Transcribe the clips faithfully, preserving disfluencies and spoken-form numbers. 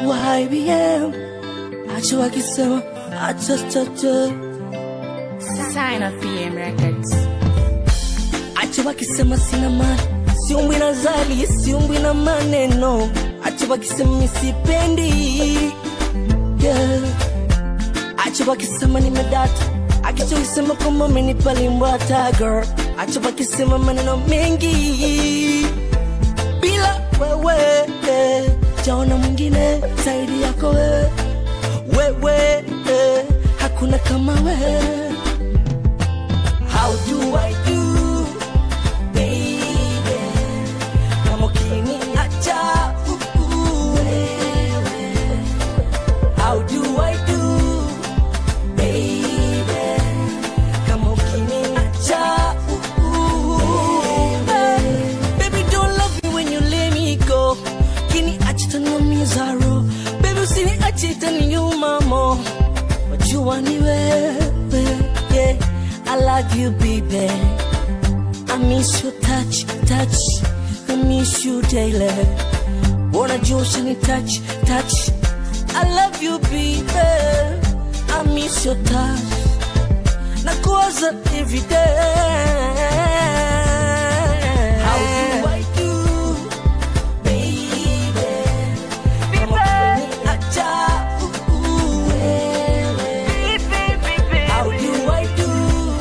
I B M. Acha wakisema, acha acha. Sign of P M Records. Acha wakisema sina mali, siumbwi na zali, siumbwi na maneno. Acha wakisema sipendi, yeah. Acha wakisema nimedata, akichosema kama amenipa limbwata girl. Acha wakisema maneno mengi, bila wewe eh, jaona mwingine zaidi yako wewe. Wewe eh, hakuna kama wewe. How do I do, baby? Kama ukiniacha, uh, uh, wewe. How do I do, baby? Kama ukiniacha, uh, uh, hey. Baby, don't love me when you let me go. Kiniacha itaniumiza roho. Baby, usiniache itaniuma mo. Wajua ni wewe, yeah. I love you, baby. I miss your touch, touch. I miss you daily. Wanna juice and touch, touch. I love you, baby. I miss your touch. Nakuwaza every day. How do I do, baby? Kama ukiniacha, uh, uh, wewe. How do I do,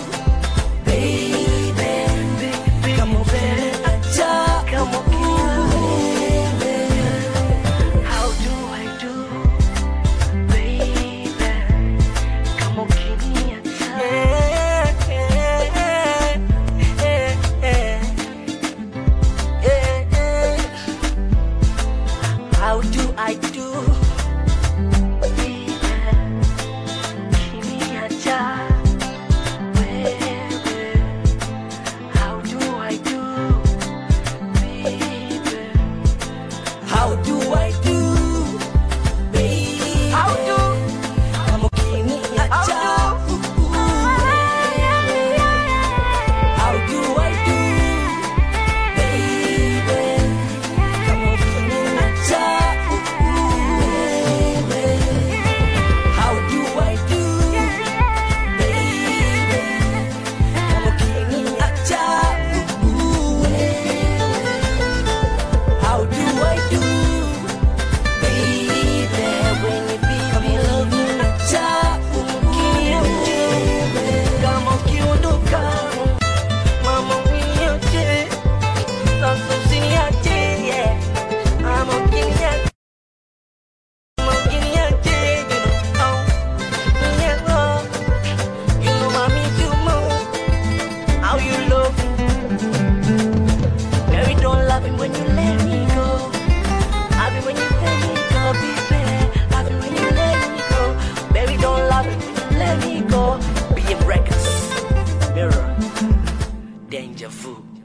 how do I do, baby? Kiniacha, wewe. How do I do, baby? How do I do, baby? How do? Kama ukiniacha, uh, uh, wewe. How do I do, baby? Kama ukiniacha, uh, uh, wewe. How do I do, baby? Kama ukiniacha, uh, uh, wewe. How do I do, baby? When you be kama ukiniacha, uh, uh, kama ukiondoka, mama uniache, sasa usiniache, yeah. Mama ukiniache, mama ukiniache, you know, oh, yeah, oh. You know I miss you more. How you love me, baby, don't love me when you let me go. Love me when you let me go, baby. Love me when you let me go. Baby, don't love me when you let me go. P M Records, Mirror, Danger Food.